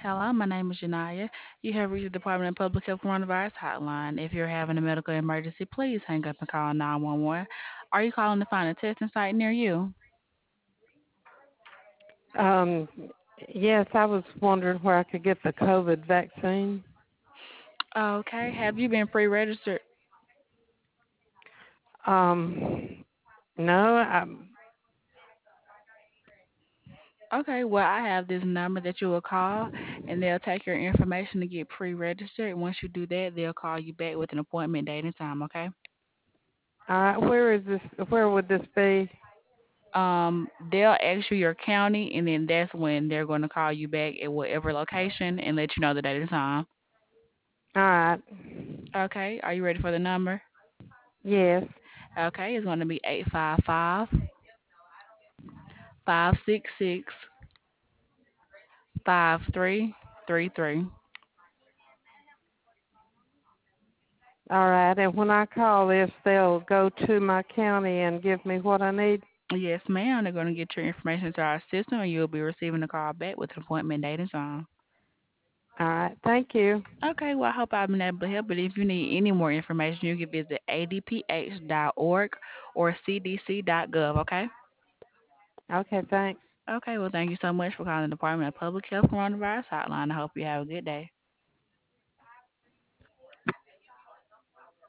Hello, my name is Janaya. You have reached the Department of Public Health Coronavirus Hotline. If you're having a medical emergency, please hang up and call 911. Are you calling to find a testing site near you? Um, yes, I was wondering where I could get the COVID vaccine. Okay. Have you been pre-registered? Um, no, Okay. Well, I have this number that you will call, and they'll take your information to get pre-registered. Once you do that, they'll call you back with an appointment date and time. Okay. all right, where is this? Where would this be? They'll ask you your county, and then that's when they're going to call you back at whatever location and let you know the date and time. All right. Okay. Are you ready for the number? Yes. Okay, it's going to be 855-566-5333. All right. And when I call this, they'll go to my county and give me what I need. Yes, ma'am. They're going to get your information to our system, and you'll be receiving a call back with an appointment date and time. All right. Thank you. Okay, well, I hope I've been able to help. But if you need any more information, you can visit adph.org or cdc.gov. Okay. Okay. Thanks. Okay. Well, thank you so much for calling the Department of Public Health Coronavirus Hotline. I hope you have a good day.